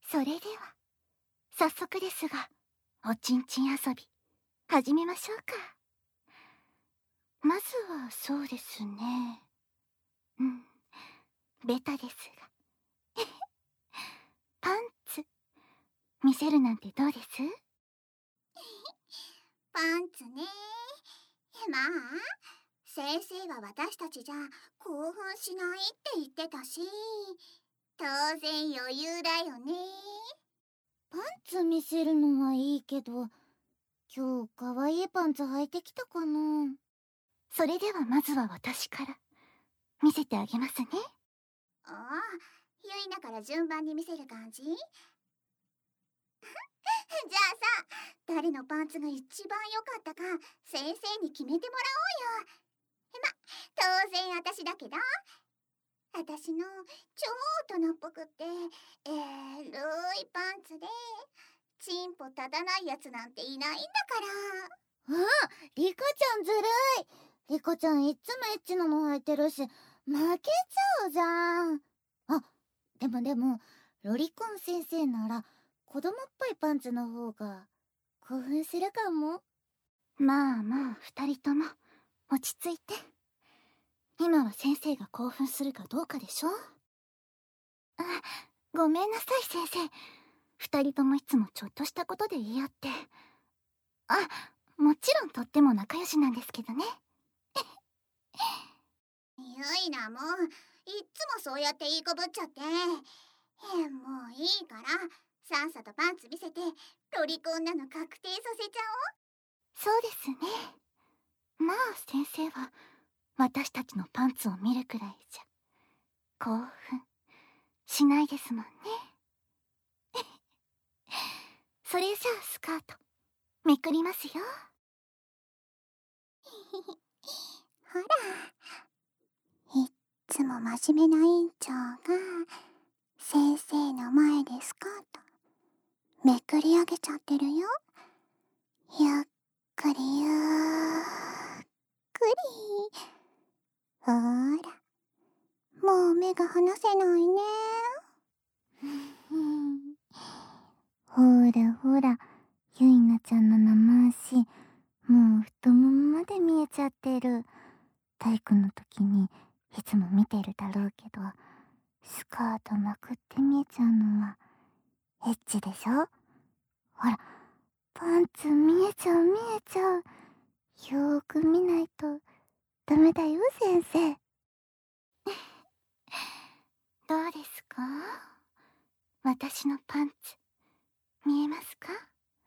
それでは早速ですが、おちんちん遊び始めましょうか。まずはそうですね、ベタですがパンツ見せるなんてどうです？ パンツね。まあ先生は私たちじゃ興奮しないって言ってたし、当然余裕だよね。 パンツ見せるのはいいけど、今日かわいいパンツ履いてきたかな。 それではまずは私から見せてあげますね。 ああ、ゆいなから順番に見せる感じ？じゃあさ、誰のパンツが一番良かったか先生に決めてもらおうよ。当然私だけど、私の超大人っぽくってるいパンツでチンポ立たないやつなんていないんだから。 リカちゃんずるい。リカちゃんいっつもエッチなの履いてるし、負けちゃうじゃん。でもロリコン先生なら子供っぽいパンツの方が興奮するかも。 まあ二人とも落ち着いて。今は先生が興奮するかどうかでしょ。ごめんなさい先生、二人ともいつもちょっとしたことで言い合って。もちろんとっても仲良しなんですけどね。 ゆいなもいっつもそうやっていいこぶっちゃって、もういいからさっさとパンツ見せてロリコンなの確定させちゃそうですね。まあ先生は私たちのパンツを見るくらいじゃ興奮しないですもんね。それじゃあスカートめくりますよ。 ほら、いっつも真面目な委員長が先生の前でスカートめくり上げちゃってるよ。ゆっくりゆっくり。ほら、もう目が離せないね。 ほら、ゆいなちゃんの生足、もう太ももまで見えちゃってる。体育の時にいつも見てるだろうけど、スカートまくって見えちゃうのはエッチでしょ。ほら、パンツ見えちゃう。よーく見ないとダメだよ先生。 どうですか？私のパンツ見えますか？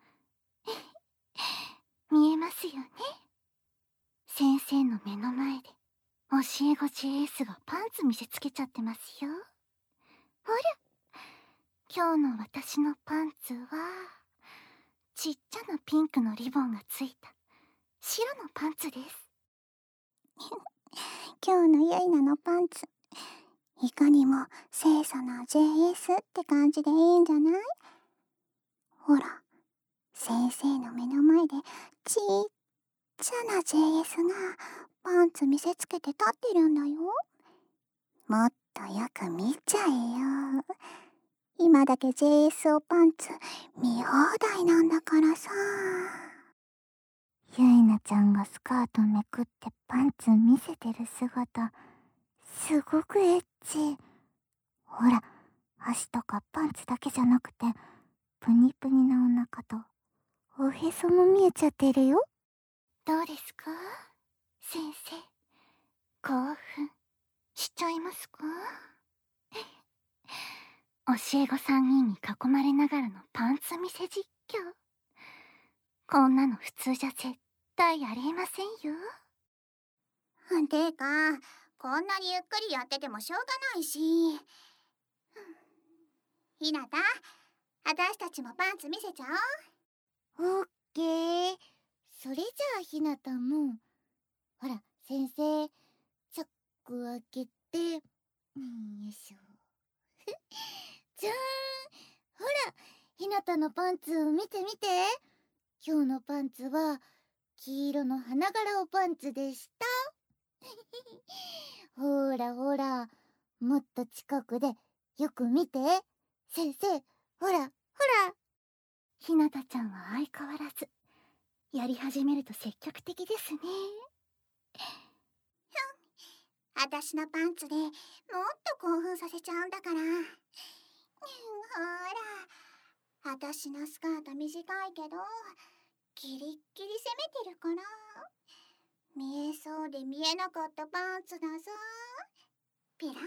見えますよね。先生の目の前で教え子 JS がパンツ見せつけちゃってますよ。ほら、今日の私のパンツはちっちゃなピンクのリボンがついた白のパンツです。 今日のゆいなのパンツ、いかにも清楚な JS って感じでいいんじゃない？ほら、先生の目の前でちっちゃな JS がパンツ見せつけて立ってるんだよ。もっとよく見ちゃえよ。今だけ JS をパンツ見放題なんだからさ。 ゆいなちゃんがスカートめくってパンツ見せてる姿、すごくエッチ。ほら、足とかパンツだけじゃなくて、プニプニなお腹とおへそも見えちゃってるよ。 どうですか先生、興奮しちゃいますか？教え子3人に囲まれながらのパンツ見せ実況、こんなの普通じゃ絶対ありえませんよ。 てか、こんなにゆっくりやっててもしょうがないし。ひなた、私たちもパンツ見せちゃおう。 オッケー。それじゃあひなたも、ほら先生、チャック開けて、よいしょ。じゃーん。ほら、ひなたのパンツ見て。今日のパンツは黄色の花柄おパンツでした。ほら、もっと近くでよく見て。先生、 ほらほら。 ひなたちゃんは相変わらずやり始めると積極的ですね。 あたしのパンツでもっと興奮させちゃうんだから。ほら、あたしのスカート短いけどギリッギリ攻めてるから、見えそうで見えなかったパンツだぞ。ピラピラピ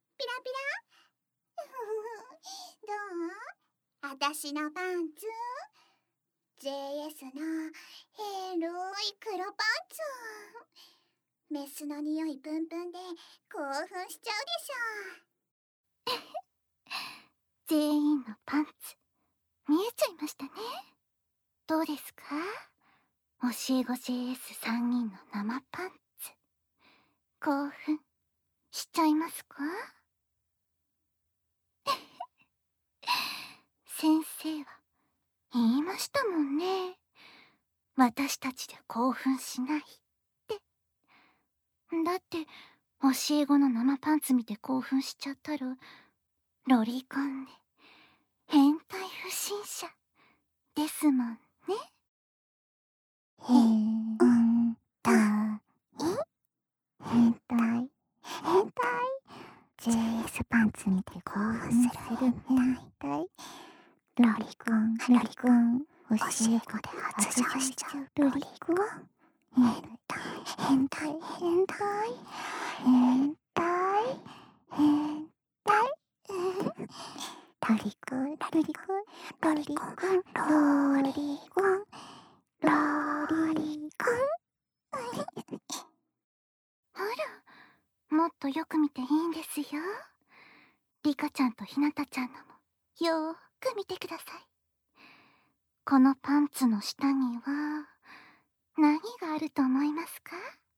ラどう？あたしのパンツ、 JS のエロい黒パンツ。メスの匂いプンプンで興奮しちゃうでしょ。 全員のパンツ見えちゃいましたね。どうですか、教え子 JS3 人の生パンツ、興奮しちゃいますか？先生は言いましたもんね。私たちで興奮しないって。だって教え子の生パンツ見て興奮しちゃったらロリコンで変態不審者ですもんね。 変態変態変態 JS パンツ見て興奮する変態ロリコンロリコン教え子で発情しちゃうロリコン変態変態変態変態変態ロリコンロリコンロリコンロリコンロリコン。 ほら、もっとよく見ていいんですよ。リカちゃんとひなたちゃんのもよーく見てください。このパンツの下には何があると思いますか？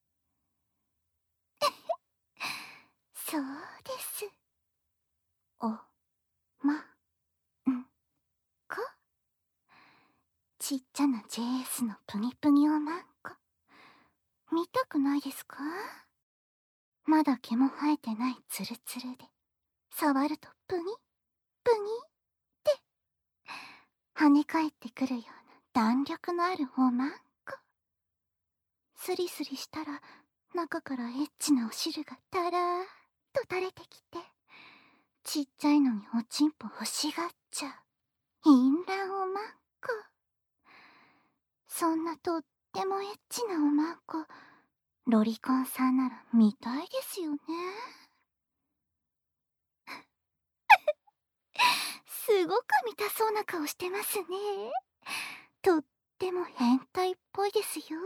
そうです。おまんこ。ちっちゃな JS のプニプニおまんこ。見たくないですか？まだ毛も生えてないツルツルで、触るとプニプニって跳ね返ってくるような弾力のあるおまんこ。スリスリしたら中からエッチなお汁がたらーっと垂れてきて、ちっちゃいのにおちんぽ欲しがっちゃう淫乱おまんこ。そんなとってもエッチなおまんこ、ロリコンさんなら見たいですよね。すごく見たそうな顔してますね。とっても変態っぽいですよ。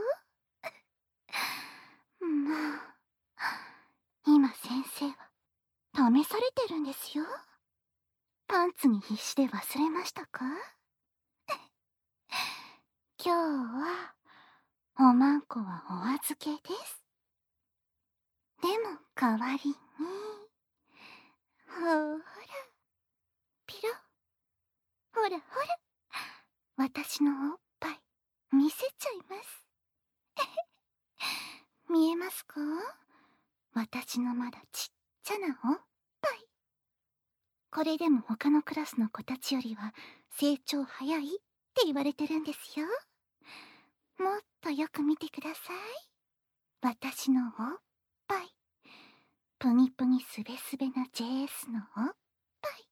まあ、今先生は試されてるんですよ。パンツに必死で忘れましたか？今日はおまんこはお預けです。でも代わりに、ほらピロ、ほらほら、私のおっぱい見せちゃいます。見えますか？私のまだちっちゃなおっぱい。これでも他のクラスの子たちよりは成長早いって言われてるんですよ。もっとよく見てください。私のおっぱい。プニプニスベスベな JS のおっぱい。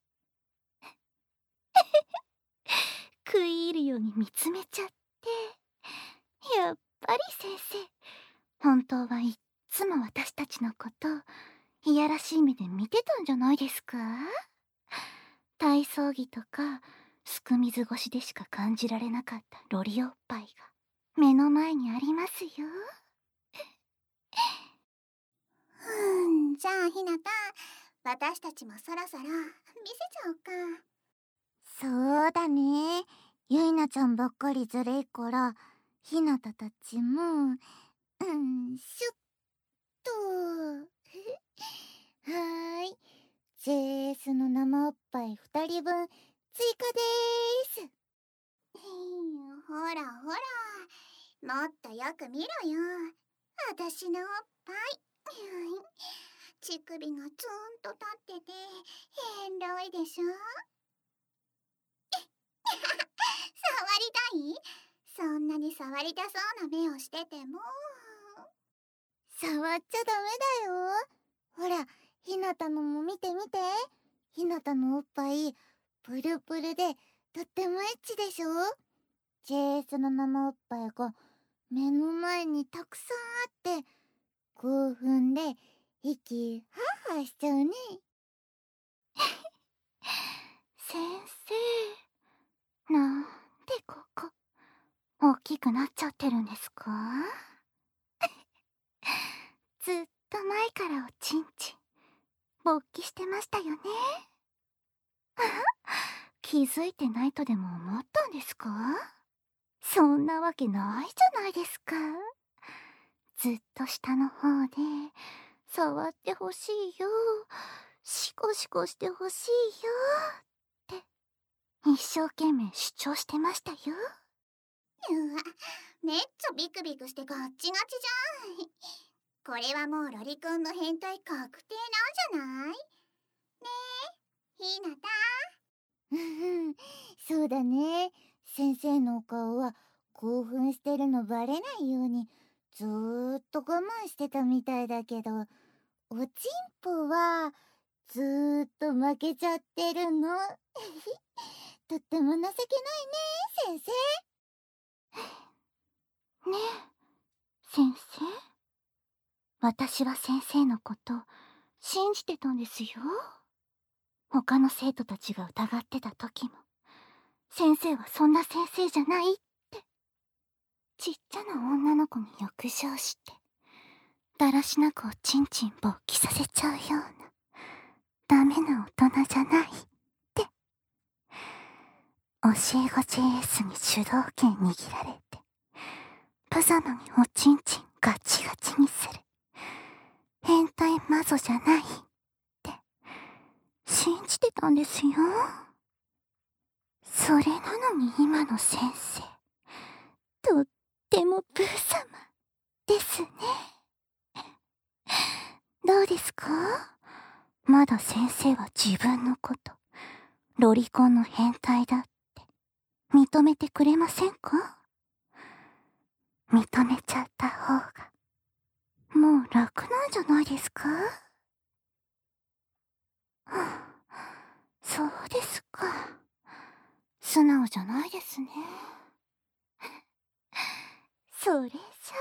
食い入るように見つめちゃって。やっぱり先生、本当はいっつも私たちのこといやらしい目で見てたんじゃないですか？体操着とかすく水越しでしか感じられなかったロリおっぱいが目の前にありますよ。 じゃあひなた、私たちもそろそろ見せちゃおうか。 そうだね。ゆいなちゃんばっかりずるいからひなたたちもシュッとはーい、 JS の生おっぱい2人分追加でーす。 ほらほら、もっとよく見ろよ。私のおっぱい。乳首がツーンと立っててエロいでしょ。 触りたそうな目をしてても。 触っちゃダメだよ。ほら、ひなたのも見て見て。ひなたのおっぱいプルプルでとってもエッチでしょ。 JS の生おっぱいが目の前にたくさんあって、興奮で息ハーハーしちゃうね。 先生、なんでここ大きくなっちゃってるんですか？ずっと前からおちんちん勃起してましたよね。気づいてないとでも思ったんですか？そんなわけないじゃないですか。ずっと下の方で触ってほしいよ、シコシコしてほしいよって一生懸命主張してましたよ。 うわ、めっちゃビクビクしてガッチガチじゃん。これはもうロリくんの変態確定なんじゃない？ねえ、ひなた。 そうだね。先生のお顔は興奮してるのバレないようにずーっと我慢してたみたいだけど、おちんぽはずーっと負けちゃってるの。とっても情けないね、先生。 ねえ、先生。私は先生のこと信じてたんですよ。他の生徒たちが疑ってた時も、先生はそんな先生じゃないって。ちっちゃな女の子に欲情して、だらしなくおちんちん勃起させちゃうような、ダメな大人じゃないって。教え子 JS に主導権握られて、プザのにおちんちんガチガチにする。変態マゾじゃないって信じてたんですよ。それなのに今の先生、とってもブー様ですね。どうですか？まだ先生は自分のこと、ロリコンの変態だって認めてくれませんか？認めちゃった方が、もう楽なんじゃないですか？はあ、そうですか。素直じゃないですね。それじ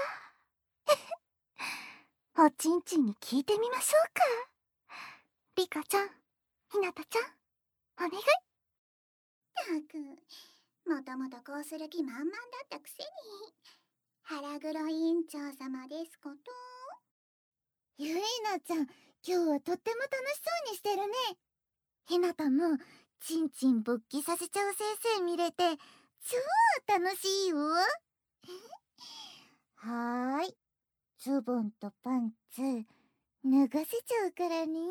ゃあ、おちんちんに聞いてみましょうか。リカちゃん、ひなたちゃん、お願い。 ったく、もともとこうする気満々だったくせに。腹黒委員長様ですこと。 ゆいなちゃん、今日はとっても楽しそうにしてるね。ひなたもちんちん勃起させちゃう先生見れて超楽しいよ。はーい、ズボンとパンツ脱がせちゃうからね。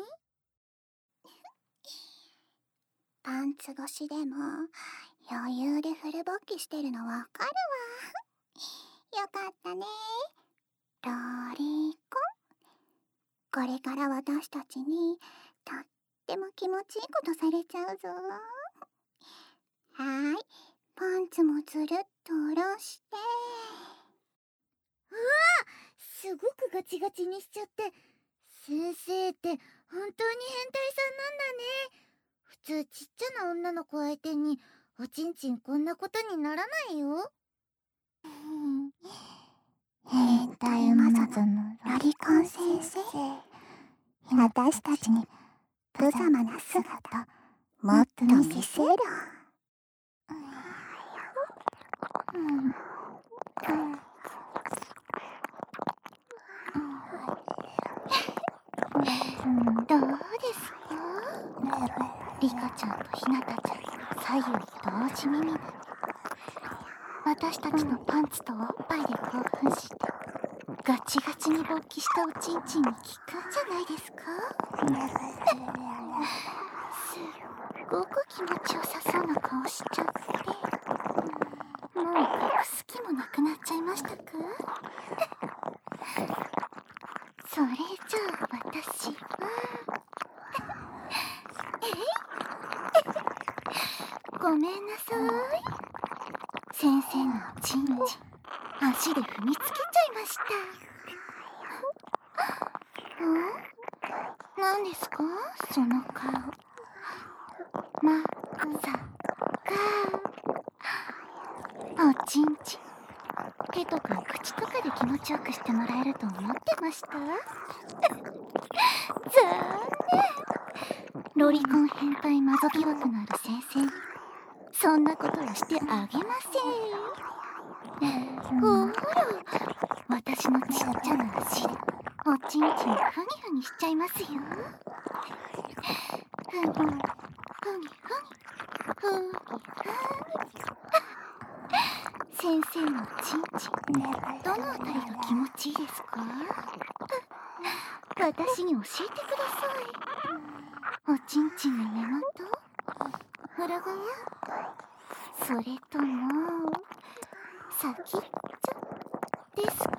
パンツ越しでも余裕でフル勃起してるのわかるわ。よかったね、ロリコン。これから私たちにとっても気持ちいいことされちゃうぞ。はーい、パンツもつるっと下ろして。 うわ、すごくガチガチにしちゃって。先生って本当に変態さんなんだね。普通ちっちゃな女の子相手におちんちんこんなことにならないよ。 変態マゾのロリコン先生、私たちに無様な姿もっと見せろ。 どうですか？リカちゃんとひなたちゃん、左右同時耳で私たちのパンツとおっぱいで興奮して、ガチガチに勃起したおちんちんに効くんじゃないですか？すっごく気持ちよさそうな顔しちゃって、もう隠す気もなくなっちゃいましたか？それじゃあ私はごめんなさい。先生のおちんちん足で踏みつけちゃいました。何ですかその顔。まさか。おちんちん、手とか口とかで気持ちよくしてもらえると思ってました？残念。ロリコン変態マゾ疑惑のある先生にそんなことはしてあげません。ほら、私のちっちゃな足でおちんちんふにふにしちゃいますよ。ふにふにふにふに。先生のちんちん、どのあたりが気持ちいいですか？私に教えてください。おちんちんの根元、裏側、それとも先っちょですか？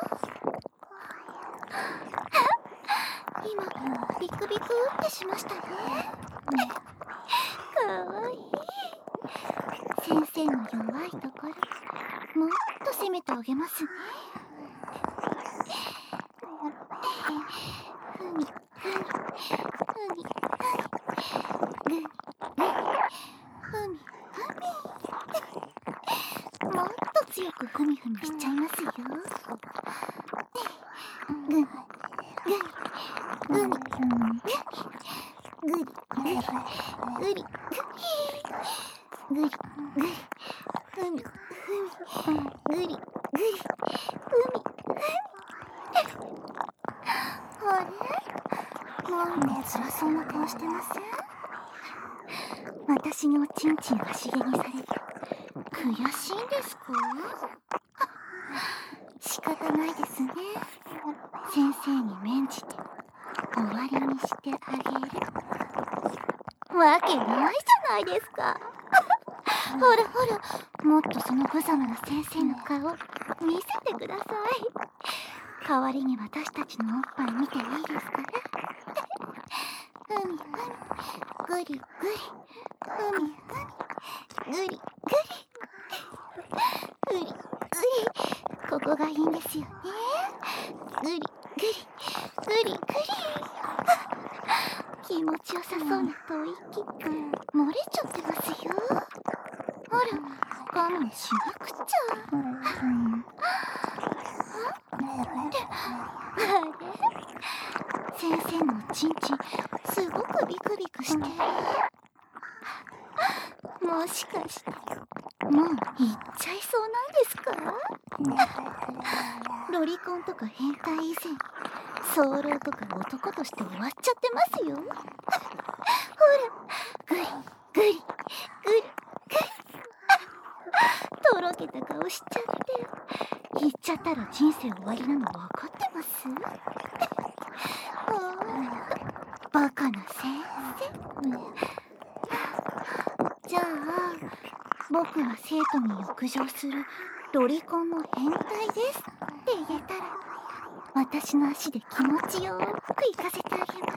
今ビクビクってしましたね。かわいい。先生の弱いところもっと攻めてあげますね。ふみふみふみぐにぐにふみふみ。もっと強くふみふみしちゃいますよ。ぐにぐにぐにぐにぐりぐりぐりぐりぐりふみふみぐりぐりふみふみ。あれ、なんで辛そうな顔してません？私におちんちん足毛にされて悔しいんですか？仕方ないですね。先生に免じて終わりにしてあげるわけないじゃないですか。ほらほら、もっとその無様な先生の顔見せてください。代わりに私たちのおっぱい見ていいですから。ふみふみ、ぐりぐり、ふみふみ、ぐりぐり、ぐりぐり、ここがいいんですよね。ぐりぐり、ぐりぐり。気持ちよさそうな吐息、漏れちゃってますよ。ほら、我慢しなくちゃ。あれ、先生のおちんちんすごくビクビクしてる。もしかしてもう行っちゃいそうなんですか？ロリコンとか変態以前、早漏とか男として終わっちゃってますよ。ほら、グリグリグリグリ、とろけた顔しちゃって、言っちゃったら人生終わりなの分かってます？バカな先生。じゃあ僕は生徒に浴場するロリコンの変態ですって言えたら、私の足で気持ちよく行かせてあげます。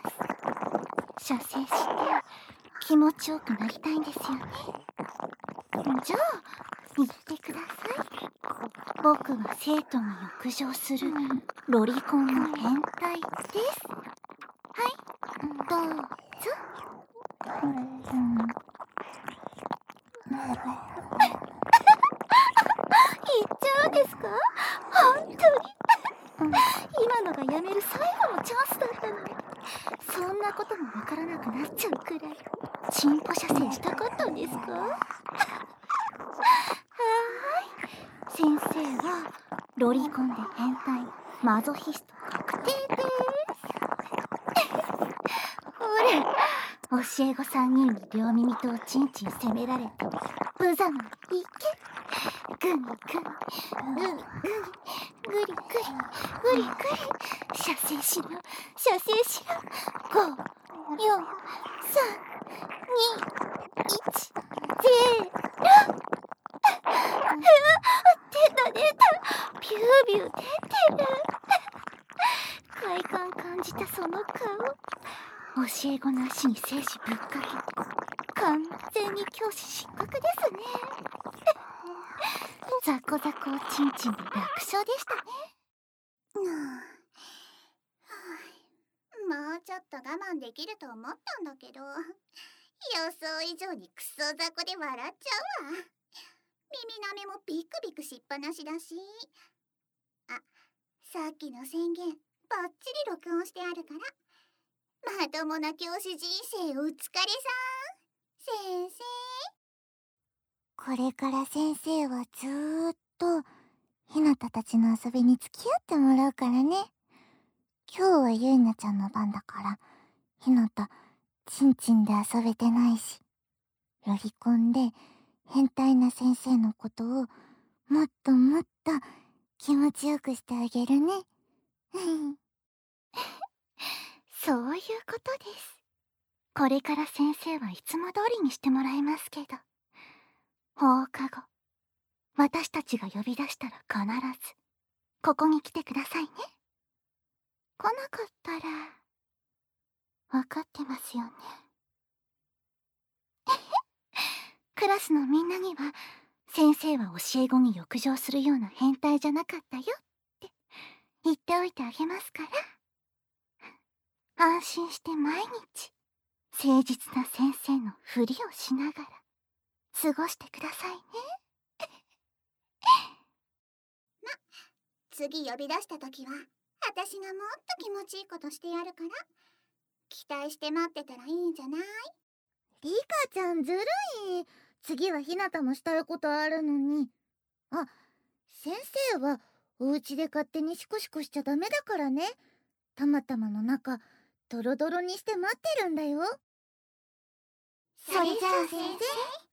射精して気持ちよくなりたいんですよね。じゃあ言ってください。僕は生徒に浴場するロリコンの変態です。はい、どうぞ。言っちゃうんですか？本当に今のがやめる最後のチャンスだったのに。そんなこともわからなくなっちゃうくらいチンポ射精したかったんですか？はーい、先生はロリコンで変態マゾヒスト確定です。ほら、教え子3人に両耳とおちんちん責められて無様にいけ。グミグミグミグミグリグリグリグリ、射精しろ射精しろ。5、4、3、2、1、0。出た出た、ビュービュー出てる。快感感じたその顔、教え子の足に精子ぶっかけ、完全に教師失格ですね。ほザコザコおちんちんの楽勝でしたね。 もうちょっと我慢できると思ったんだけど、予想以上にクソザコで笑っちゃうわ。耳なめもビクビクしっぱなしだし。あ、さっきの宣言バッチリ録音してあるから、まともな教師人生お疲れさん先生。 これから先生はずーっとひなたたちの遊びに付き合ってもらうからね。今日はゆいなちゃんの番だから、ひなたちんちんで遊べてないし、ロリコンで変態な先生のことをもっともっと気持ちよくしてあげるね。 そういうことです。これから先生はいつも通りにしてもらいますけど、放課後、私たちが呼び出したら必ずここに来てくださいね。来なかったら分かってますよね。クラスのみんなには先生は教え子に欲情するような変態じゃなかったよって言っておいてあげますから、安心して毎日誠実な先生のふりをしながら過ごしてくださいね。 次呼び出した時は私がもっと気持ちいいことしてやるから、期待して待ってたらいいんじゃない？ リカちゃんずるい。次はひなたもしたいことあるのに。あ、先生はお家で勝手にシコシコしちゃダメだからね。たまたまの中ドロドロにして待ってるんだよ。 それじゃあ先生、